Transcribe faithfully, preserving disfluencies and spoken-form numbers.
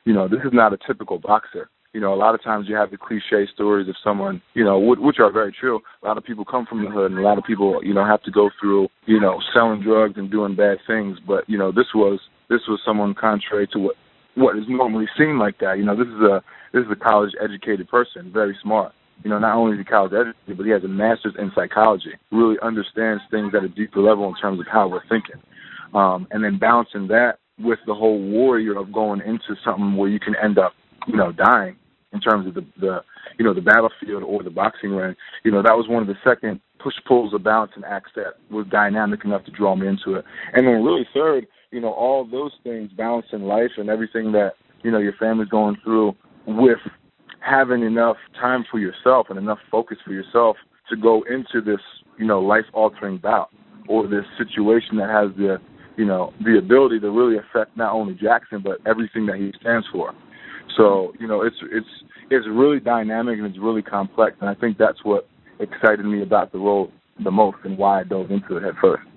you know, this is not a typical boxer. You know, a lot of times you have the cliche stories of someone, you know, which are very true. A lot of people come from the hood, and a lot of people, you know, have to go through, you know, selling drugs and doing bad things. But, you know, this was this was someone contrary to what what is normally seen like that. You know, this is a this is a college-educated person, very smart. You know, not only is he college-educated, but he has a master's in psychology. Really understands things at a deeper level in terms of how we're thinking. Um, and then balancing that with the whole warrior of going into something where you can end up, you know, dying in terms of the, the you know, the battlefield or the boxing ring. You know, that was one of the second push-pulls of balancing acts that was dynamic enough to draw me into it. And then really third, you know, all those things, balancing life and everything that, you know, your family's going through with having enough time for yourself and enough focus for yourself to go into this, you know, life-altering bout or this situation that has the, you know, the ability to really affect not only Jackson but everything that he stands for. So, you know, it's it's it's really dynamic and it's really complex, and I think that's what excited me about the role the most and why I dove into it at first.